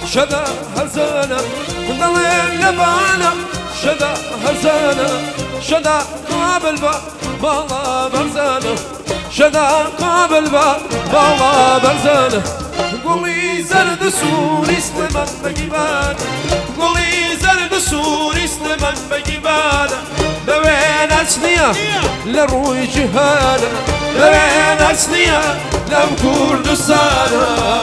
شدا هرزانه ضليل لبانه شدا هرزانه شدا قابل بالا برزانه شدا قابل بالا برزانه قولي زرد سور اسلمان بجيبان قولي زرد سور اسلمان بجيبان لوين اسنيه لروي جهانا لوين اسنيه لم كردستانا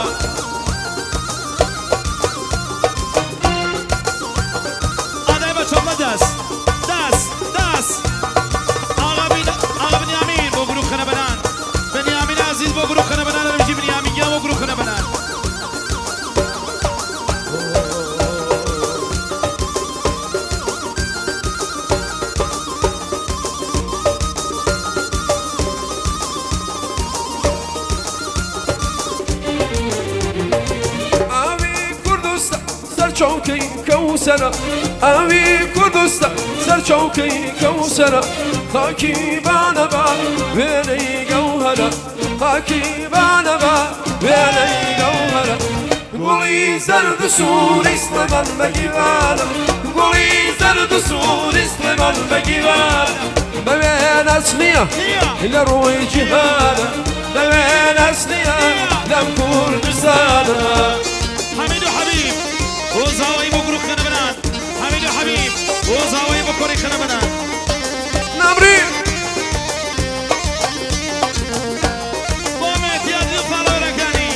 چوکی کوسرا آوی کردستان سر چوکی کوسرا خاکی بنا با وینی گوهرا خاکی بنا با وینی گوهرا گلی زرد سور اسلمان بگیران گلی زرد سور اسلمان بگیران ببین اسنیا لروی جهان ببین اسنیا لم کردستان حمید و حبیب وزاوي بقرو خنا بنات حميد وحبيب وزاوي بقري خنا بنات نبري قومت يا الفالو لكاني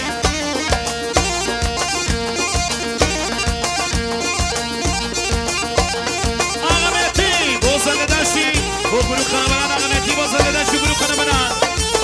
اغمتي وصل داشي بقرو خنا بنات اغمتي وصل داشي بقرو خنا بنات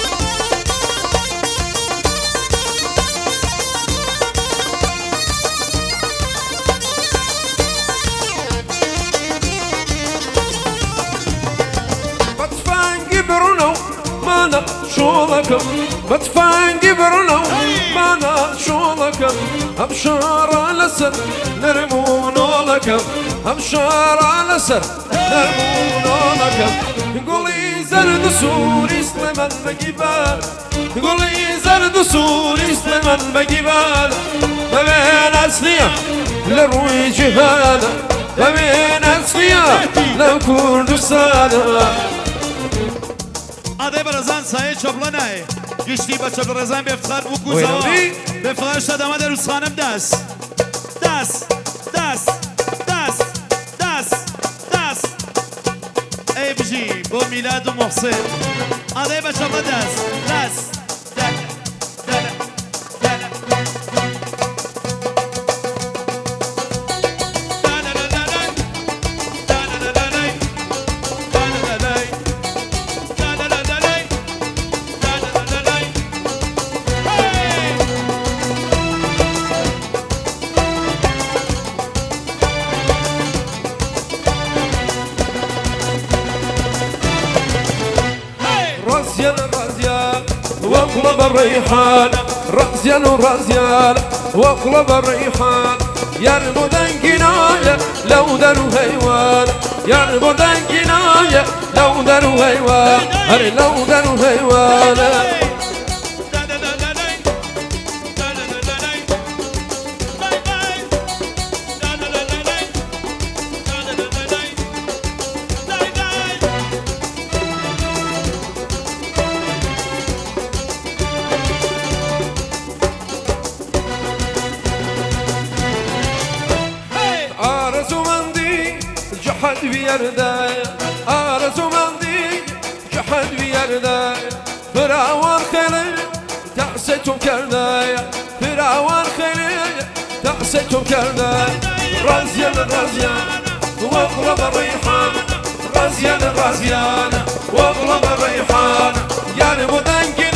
شولكم بتفانقي برنو مانا شولكم أبشار لسر نرمون لكم أبشار لسر نرمون لكم قولي زرد سور اسلمان بجيبان قولي زرد سور اسلمان بجيبان ببين أسنية لروي جهانا ببين أسنية لو كردستانا آده برزن سایه چبلا نه گشتی با چبلا رزن بفتخار و کوزاوا بفتخار شد آمد روز خانم دست دست دست دست دست دست ای بجی با میلاد و محسن آده با چبلا دست دست واقلب الريحان رأسيان ورأسيان واقلب الريحان يربدن جناية لو درو هيوان يربدن جناية لو درو هيوان هري لو درو هيوان جحد بيردا آرزو مندي جحد بيردا فراوان خيلي تأسيتم كردا فراوان خيلي تأسيتم كردا رازيان رازيان واغلب الريحان رازيان رازيان واغلب الريحان يعني مدنك